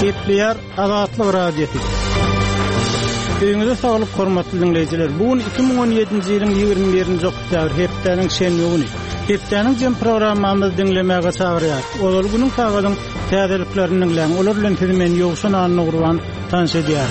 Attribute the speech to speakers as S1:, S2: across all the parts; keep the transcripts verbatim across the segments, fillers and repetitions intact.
S1: Gepleýär Azatlyk radiosu. Öňüňizde saglyk hormatly dinleýijiler. Bugün iki bin on ýedinji ýylyň ýygrimi birinji oktyabr hepdeniň şenbe güni. Hepdeniň jem programmamyzy dinlemäge çagyrýar. Ol güniň tagadyň täzeliklerini dinleň. Olar bilen tezemen ýogşan anyny gurban tanşedýär.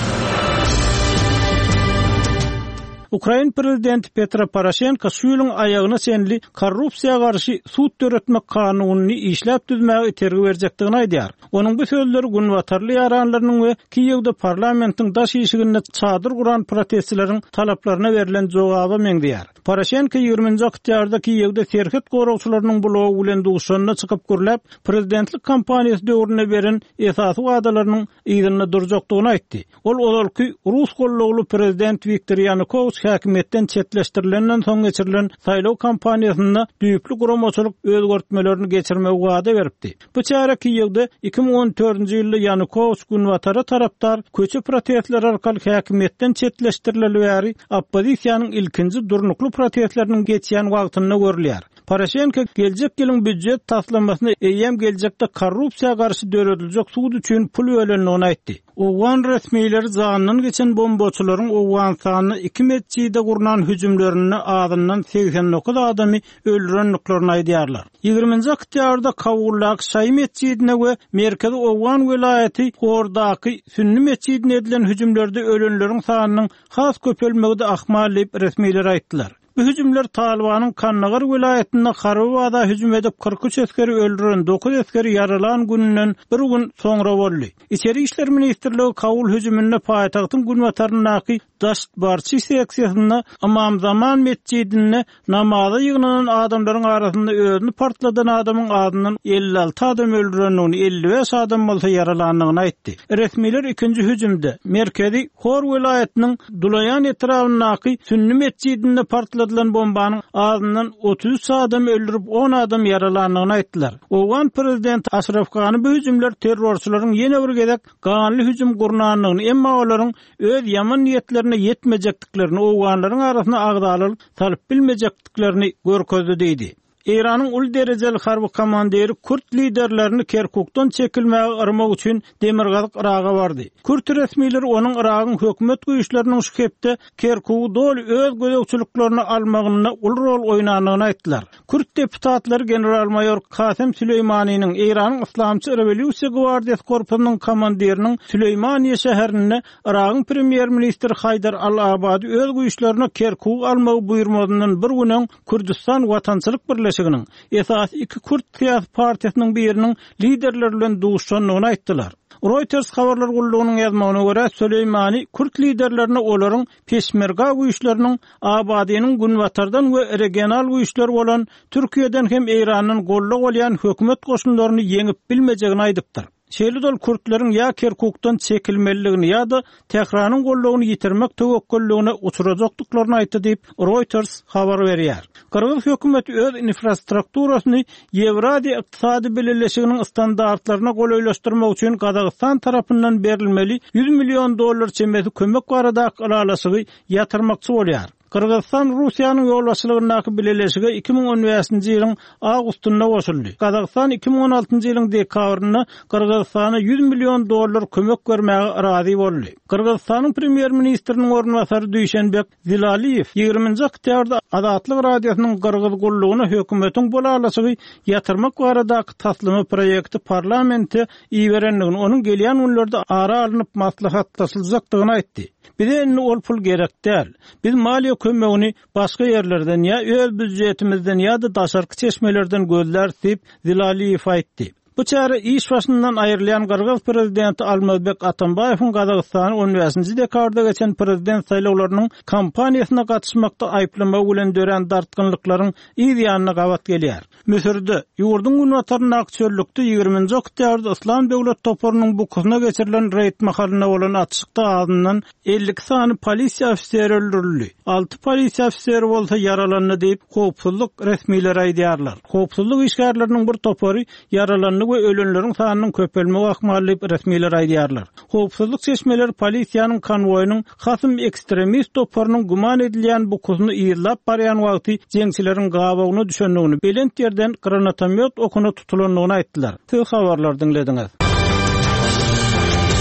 S1: Ukraina prezidenti Petro Poroshenko şu ýylyň aýagyna senli korrupsiýaga garşy sud töretmek kanunyny işläp düzmäge tergi berjekdigini aýdýar. Onuň bu sözleri günwatarly ýaranlarynyň we Kiýewde parlamentiň daş ýeşiginde çadyr guran protestçileriň talaplaryna berilen jogaby meňdýär. Poroshenko ýygrimiňji oktýabrda Kiýewde serhet goragçylarynyň bulogy bilen duşanyna çykyp gürläp, prezidentlik kampaniýasy döwrüne beren esasy wadalarynyň ýygyny durjakdygyny aýtdy. Ol olalky Rus gollugly prezident Viktor Yanukovych häkimetden çetleşdirilenden soň geçirilen saýlaw kampaniýasyna düýüklü guramaçylyk özgertmelerini geçirmegi wada beripdi. Bu çara Kiýewde iki bin on dördünji ýylda Yanukovych günwatara tarapdar köçe protestler arkaly häkimetden çetleşdirilýär. Oppozisiýanyň ilkinji durnukly protestleriniň geçýän wagtyna görülýär. Poroshenko geljek ýylyň büdjet taslamasyny eýem geljekde korrupsiýaga garşy döredilýek sud üçin pul ölenligini aýtdy. Owgan resmiýetleri zanynyň geçen bombaçylaryň Owganstanyny iki mesjide gurulan hüjümlerini adından seksen dokuz adamy öldürenliklerini aýdýarlar. ýygrimiňji oktýabrda Kawulak Şaý mesjidine we Merkezi Owgan welaýaty Hordaky Sünni mesjidine edilen hüjümlerde ölenleriň sanynyň has köpelmegide ahmal diýip resmiýetler aýtdylar. Bu hüjümler Talibanyň Kannagar welaýatynda Harwada hüjüm edip kırk üç eskeri öldüren, dokuz eskeri yaralan gününden bir gün soňra boldy. İçeri işler ministrligi Kawul hüjümine paýtagtyň günwatarynaky Daşt barçy seksiýasyna Amam Zaman mesjidine namaza ýygnanan adamlaryň arasynda özüni partladan adamyň adyndan elli alty adam öldürenligini, elli beş adam bolsa yaralanlygyny aýtdy. Resmiýetler ikinji hüjümde Merkezi Hor welaýatynyň Dulayan etrafyndaky Sünni mesjidinde partladylan bombanyň adyndan otuz üç adam öldürip on adam yaralanlygyny aýtdylar. Owgan prezident Ashraf Gany bu hüjümler terrorçylaryň ýene bir gezek ganly hüjüm gurnanlygyny, emma olaryň öz ýaman niýetleri yetmejekdiklerini, Owganlaryň arasyna agdalyk talyp bilmejekdiklerini görkezdi diýdi. İran'ın ul derejeli harby komandiri Kürt liderlerini Kerkukdan çekilmäge yrmak üçin Demirgazyk Iraga bardy. Kürt resmiýetleri onuň Iragyň hökümet güýçleriniň şu hepde Kerkuky dol öz gözegçiliklerini almagyna ul rol oýnanyny aýtdylar. Kürt deputatlary general-mayor Kasem Süleýmanyň İran'yň Islamçy Rewolýusiýa Gwardiýasy korpusynyň komandiriniň Süleýmaniýa şäherine Iragyň premier ministri Haydar al-Abadi öz güýçlerini Kerkuky almagy buýurmadyndan bir günden Kürdistan Watançylyk birleşiginiň esas iki Kürt siýasy partiýasynyň biriniň liderleri bilen duşanyny aýtdylar. Reuters habarlar gullugynyň ýazmagyna görä Süleýmani Kürt liderlerini olaryň peşmerga güýçleriniň Abadynyň günwatardan we regional güýçler bolan Türkiýeden hem Iranyň golluk bolýan hökümet goşunlaryny yeňip bilmejegini aýdypdyr. Şeýle Kürtleriň ýa Kerkukdan çekilmeligini ýa-da Tehranyň gollugyny ýitirmek töwekkülligine uçurajakdyklaryny aýtdy diýip Reuters habar berýär. Kyrgyz hökümeti öz infrastrukturasyny Ýewrasiýa ykdysady birleşiginiň standartlaryna goýlaşdyrmak üçin Kazakystan tarapyndan berilmeli yüz milyon dollar çemeti kömek baradaky alalasy ýatyrmakçy bolýar. Kırgızstan Rusiýanyň ýolbaşçylygynyňky birleşigi iki bin on beşinji ýylyň awgustynda goşuldy. Kazakystan iki bin on altynjy ýylyň dekabryna Kırgızstana yüz milyon dollar kömek bermäge razy boldy. Kırgızstanyň premier ministriniň ornwasary Duýşenbek Zilaliýew ýygrimiňji oktýabrda Azatlyk radiosynyň Kırgız gollugyna hökümetiň bolalasy ýatyrmak baradaky taslimy proýekti parlamente iýerenligini, onuň gelýän günlerde ara alınıp maslahatlaşyljakdygyny aýtdy. Bize ol pul gerek değil. Biz maliýe kömegini başga yerlerden ya öz büdjetimizden ya da daşarky çeşmelerden gözler diýip Zilaliýew aýtdy. Bu çara iş başyndan aýrylan Kırgız prezidenti Almazbek Atambaýewiň Kazakstany on beşinji dekabrda geçen prezident saýlawlarynyň kampaniýasyna gatnaşmakda aýplama bilen dören dartgynlyklaryň ýygyanyna gawat gelýär. Müsirde ýurdun günwataryny aktörlükde ýygrimiňji oktýabrda Islam döwlet toparynyň bu kuzyna geçirilen reýt mahalyna bolan atşykda adyndan elli sany polisiýa ofiseri öldürildi. alty polisiýa ofiseri bolsa yaralandy diýip howpsuzlyk resmiýetleri aýdýarlar. Howpsuzlyk işgärleriniň bir topary yaralandy we ölenleriň sanynyň köpelmegi ahmaly resmiýetler aýdýarlar. Howpsuzlyk çeşmeleri polisiýanyň konwoýunyň hasym ekstremist toparynyň guman edilýän bu kuzyny ýyllap barýan wagty jeňçileriň gabagyna düşenligini, belent ýerden granatomyot okuna tutulanlygyny aýtdylar. Tüw habarlar dinlediňiz.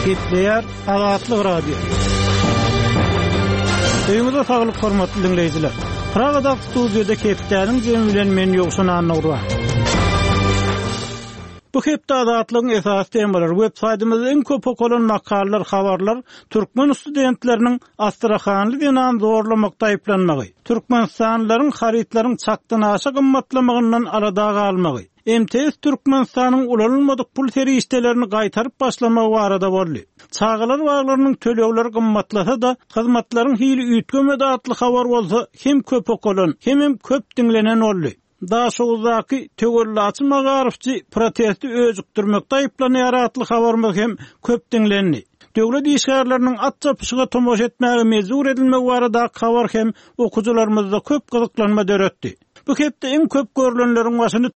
S1: Ketleyer Azatlyk Radio. Öýüňizde saglyk hormatly dinleýijiler. Pragada studiýada Ketleýäniň jemi bilen men ýoksun anlaýar. Bu hepde Azatlygyň esas temalary web-saytymyzda iň köp okulan makallalar, habarlar türkmen studentleriniň Astrahanly dinan zorlamakda aýplanmagy, türkmenstanlylaryň haritlaryň çakdan aşa gymmatlamagyndan arada galmagy, M T S Türkmenistanyň ulanylmadyk pul terişdelerini gaýtaryp başlamagy barada boldy. Çağalar waglarynyň tölegleri gymmatlasa da hyzmatlaryň hili üýtgemede atly habar bolsa hem köp okulan hem köp dinlenen boldy. Daha soğuzdaki tögörlaçı magarifçi protesti özüktürmekde aýplanýar atly habarmy hem köp dinlendi. Döwlet işgärleriniň at çapyşyga tomoş etmäge mezur edilmegi barada habar hem okujularymyzda köp gyzyklanma döretdi. Bu hepde iň köp görülenleriň başyny